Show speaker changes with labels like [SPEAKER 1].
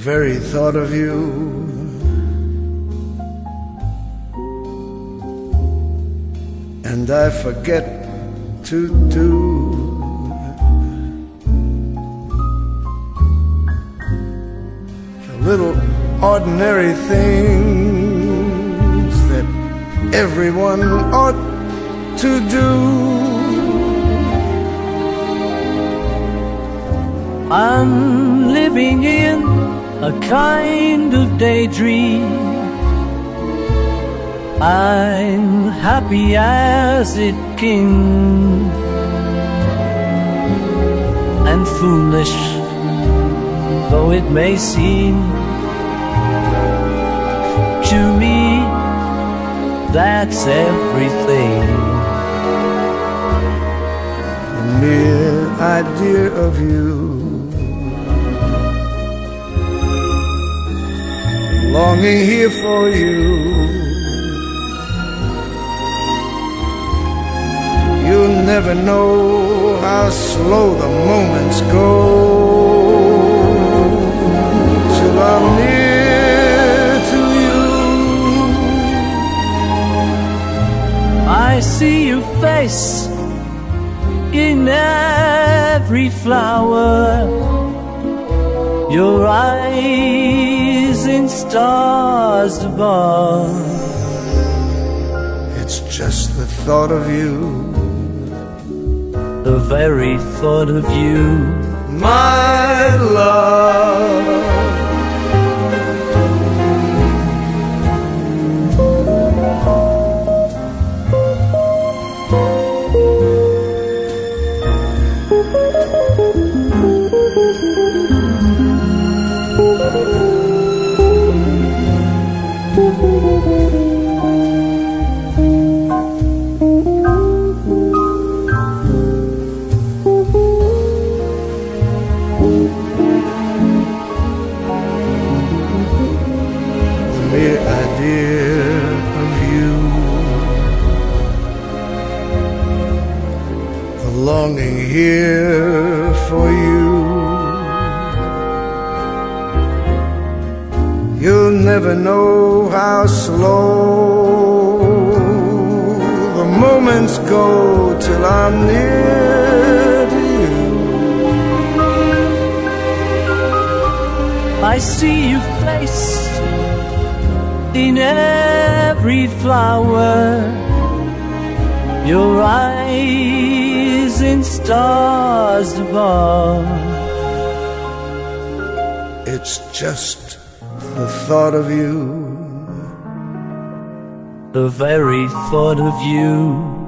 [SPEAKER 1] very thought of you. And I forget to do the little ordinary things that everyone ought to do.
[SPEAKER 2] I'm living in a kind of daydream. I'm happy as it can, and foolish though it may seem to me, that's everything.
[SPEAKER 1] The mere idea of you, longing here for you. You'll never know how slow the moments go till I'm near to you.
[SPEAKER 2] I see your face in every flower, your eyes in stars above.
[SPEAKER 1] It's just the thought of you,
[SPEAKER 2] the very thought of you,
[SPEAKER 1] my love. The mere idea of you, the longing here for you. You'll never know how slow the moments go till I'm near to you.
[SPEAKER 2] I see your face in every flower, your eyes in stars above.
[SPEAKER 1] It's just the thought of you,
[SPEAKER 2] the very thought of you,